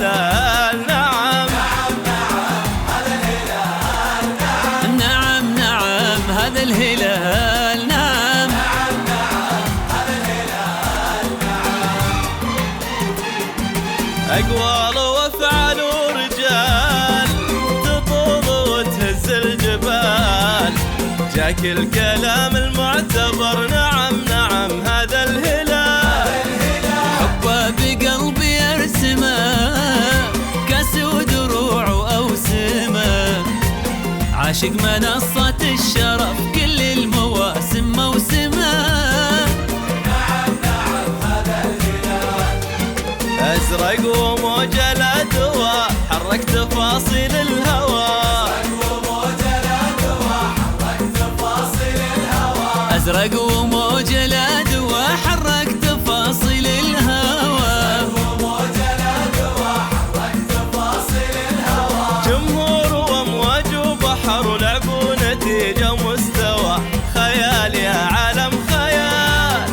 الهلال. نعم نعم نعم هذا الهلال. نعم أقوال وأفعال ورجال تطول وتهز الجبال، جاك الكلام المعتبر. نعم نعم هذا الهلال. حبه بقلبي أرسمه، كاس ودروع وأوسمه، عاشق منصة الشرف كل المواسم موسمه. أزرق وموج الأدواء حرك تفاصيل الهوى. أزرق وموج الأدواء حرك تفاصيل الهوى. جمهور وأمواج وبحر ولعب ونتيجة ومستوى، خيال يا عالم خيال.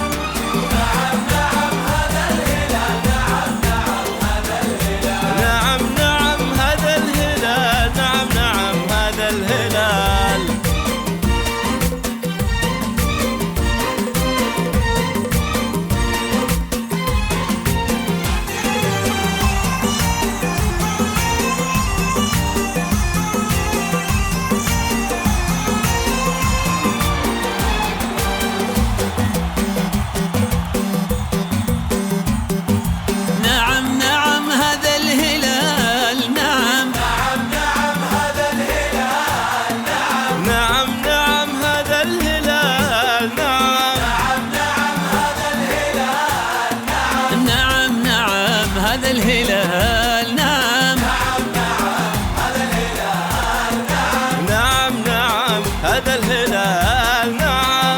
نعم نعم هذا الهلال. نعم نعم هذا الهلال. نعم نعم هذا الهلال. نعم نعم نعم هذا الهلال. نعم نعم نعم هذا الهلال. نعم نعم نعم هذا الهلال. نعم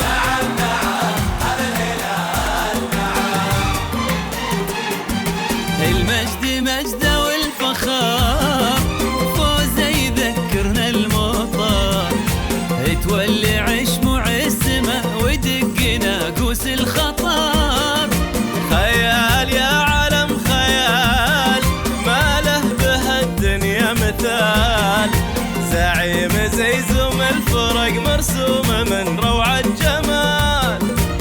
المجد مجده والفخار، فوزه يذكرنا المطار، تولي عشم عسمه ودق ناقوس الخطر. خيال يا عالم خيال، ما له به الدنيا مثال، زعيم زيزوم الفرق مرسوم من روعة جمال.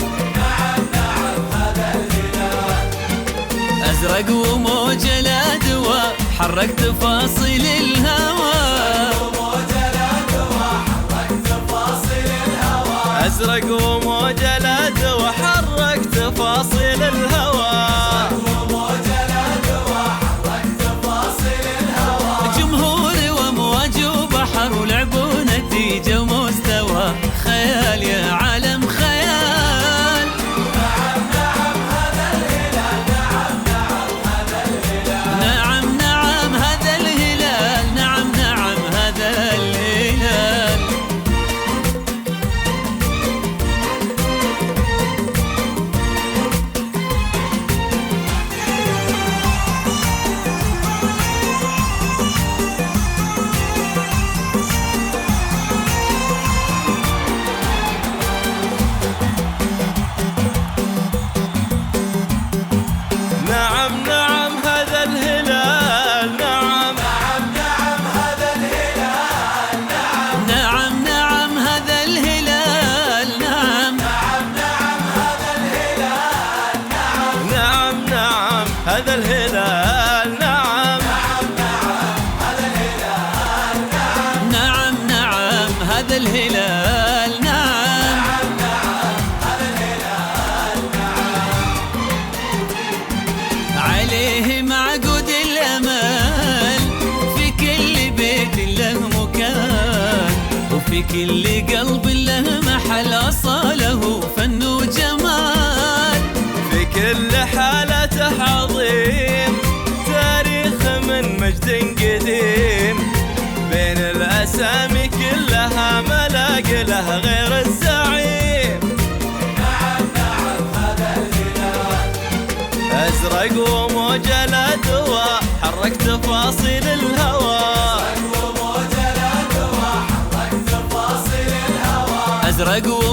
أزرق وموج الأدواء حرك تفاصيل الهوى. أزرق وموج الأدواء حرك تفاصيل الهوى. جمهور وأمواج وبحر ولعب ونتيجة ومستوى، خيال يا عالم خيال. نعم نعم هذا الهلال. نعم نعم هذا الهلال. نعم نعم هذا الهلال. نعم نعم نعم هذا الهلال. نعم نعم نعم هذا الهلال. نعم نعم نعم هذا الهلال. نعم عليه معقود الأمل، في كل بيت له مكان، وفي كل قلب له محل، أصاله فن وجمال. في كل حالته عظيم، تاريخ من مجد قديم، بين الأسامي كلها ملاق له غير الزعيم. أزرق وموج الأدواء حرك تفاصيل الهوى. أزرق